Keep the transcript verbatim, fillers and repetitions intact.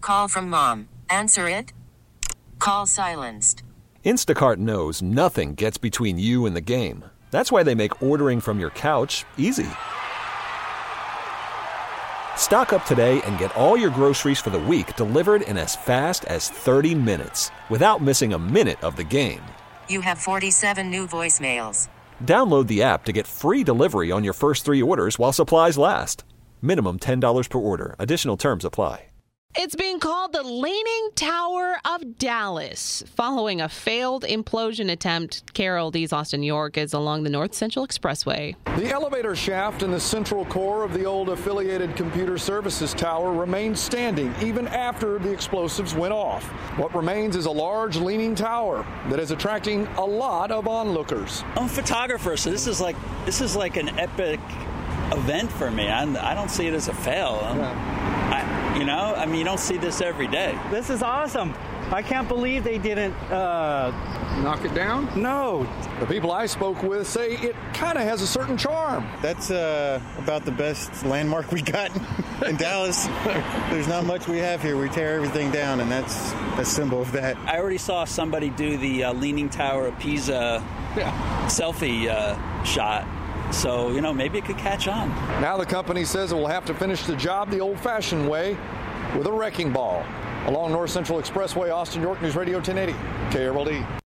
call from mom. Answer it. Call silenced. Instacart knows nothing gets between you and the game. That's why they make ordering from your couch easy. Stock up today and get all your groceries for the week delivered in as fast as thirty minutes without missing a minute of the game. You have forty-seven new voicemails. Download the app to get free delivery on your first three orders while supplies last. Minimum ten dollars per order. Additional terms apply. It's being called the Leaning Tower of Dallas. Following a failed implosion attempt, Carol D's Austin York is along the North Central Expressway. The elevator shaft in the central core of the old Affiliated Computer Services Tower remains standing even after the explosives went off. What remains is a large leaning tower that is attracting a lot of onlookers. I'm a photographer, so this is like this is like an epic event for me. I'm, I don't see it as a fail. I, you know, I mean, you don't see this every day. This is awesome. I can't believe they didn't uh, knock it down. No. The people I spoke with say it kind of has a certain charm. That's uh, about the best landmark we got in Dallas. There's not much we have here. We tear everything down, and that's a symbol of that. I already saw somebody do the uh, Leaning Tower of Pisa yeah. selfie uh, shot. So, you know, maybe it could catch on. Now the company says it will have to finish the job the old-fashioned way with a wrecking ball. Along North Central Expressway, Austin York News Radio ten eighty, K R L D.